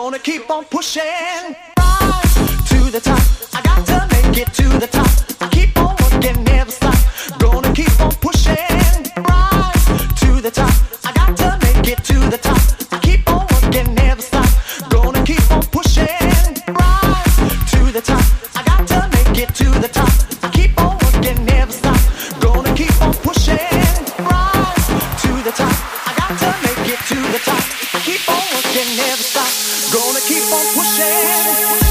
Gonna keep on pushing. Rise to the top. I got to make it to the top. I keep on working, never stop. Gonna keep on pushing. Rise to the top. I got to make it to the top. I keep on working, never stop. Gonna keep on pushing. Rise to the top. I got to make it to the top. I keep on working, never stop. Gonna keep on pushing. Rise to the top. I got to make it to the top. I keep on working, never stop. Gonna keep on pushing.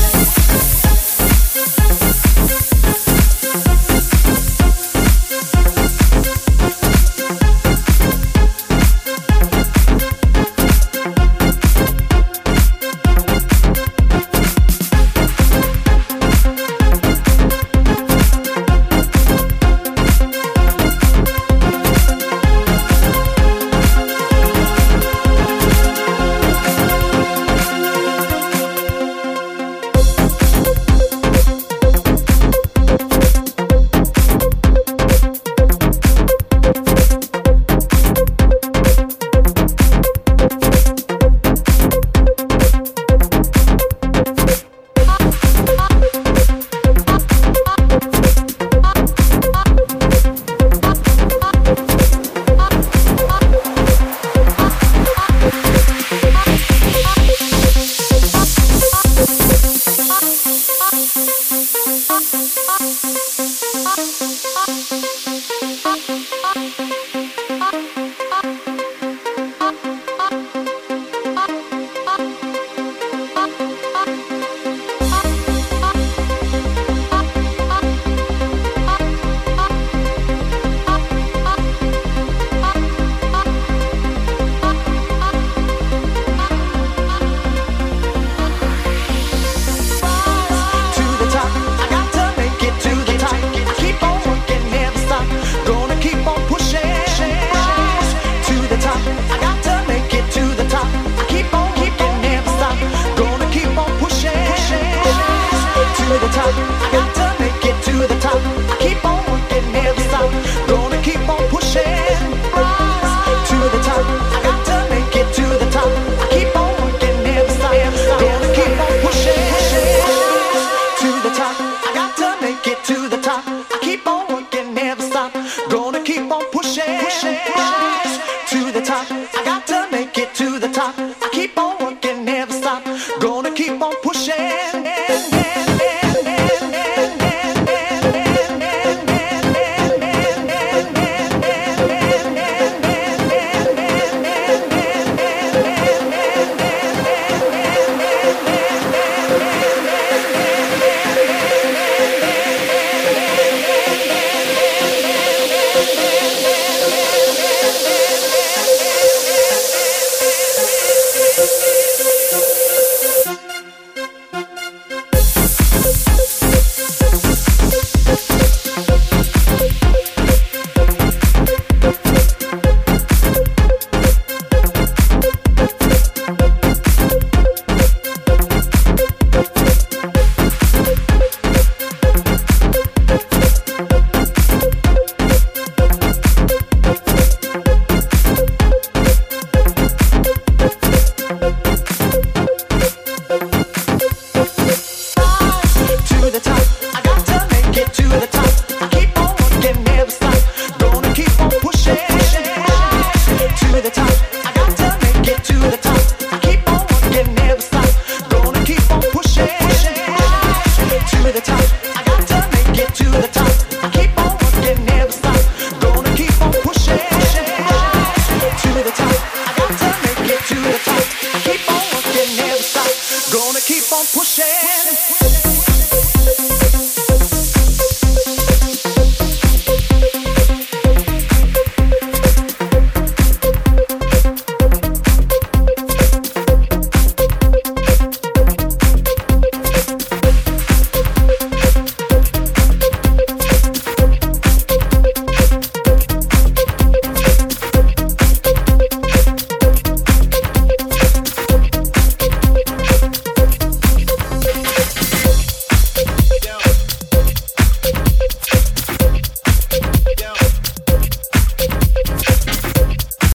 Gonna keep on pushing.